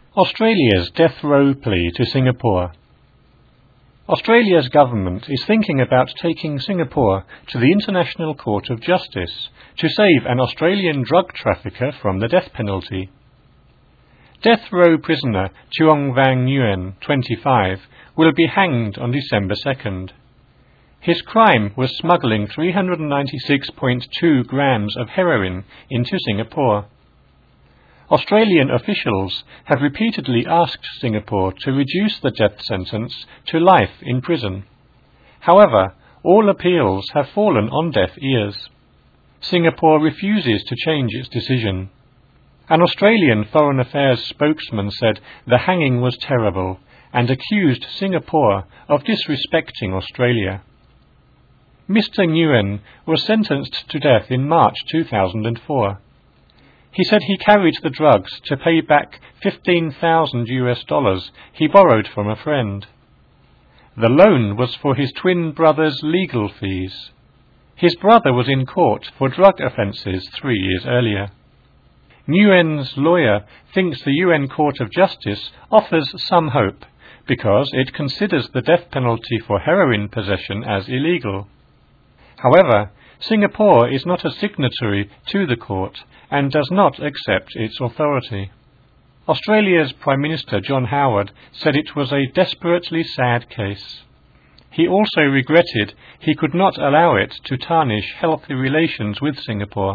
Australia's death row plea to Singapore. Australia's government is thinking about taking Singapore to the International Court of Justice to save an Australian drug trafficker from the death penalty. Death row prisoner Chuong Vang Nguyen, 25, will be hanged on December 2nd. His crime was smuggling 396.2 grams of heroin into Singapore. Australian officials have repeatedly asked Singapore to reduce the death sentence to life in prison. However, all appeals have fallen on deaf ears. Singapore refuses to change its decision. An Australian Foreign Affairs spokesman said the hanging was terrible and accused Singapore of disrespecting Australia. Mr. Nguyen was sentenced to death in March 2004. He said he carried the drugs to pay back $15,000 he borrowed from a friend. The loan was for his twin brother's legal fees. His brother was in court for drug offences 3 years earlier. Nguyen's lawyer thinks the UN Court of Justice offers some hope because it considers the death penalty for heroin possession as illegal. However, Singapore is not a signatory to the court and does not accept its authority. Australia's Prime Minister John Howard said it was a desperately sad case. He also regretted he could not allow it to tarnish healthy relations with Singapore.